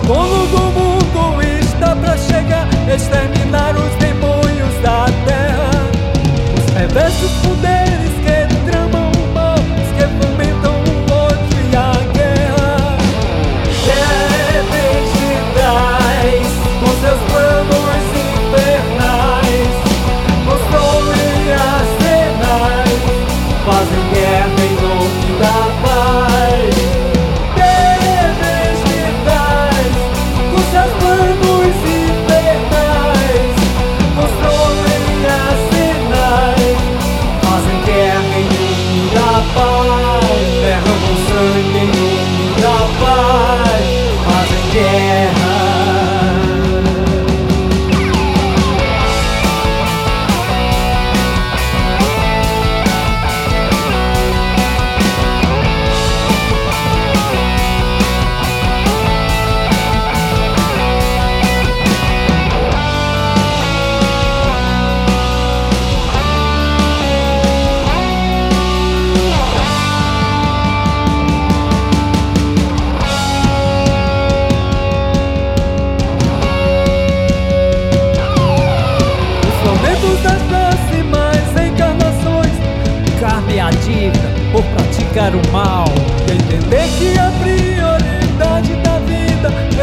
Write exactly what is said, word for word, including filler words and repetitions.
dono do mundo está pra chegar, exterminar os demônios da terra, os perversos poderes que tramam o mal, os que fomentam o ódio e a guerra. Devem digitais, com seus planos infernais, constroem arsenais, fazem guerra em nome da paz. Derramam sangue em nome da paz, fazem guerra. Das próximas encarnações, carne a dívida por praticar o mal, e entender que a prioridade da vida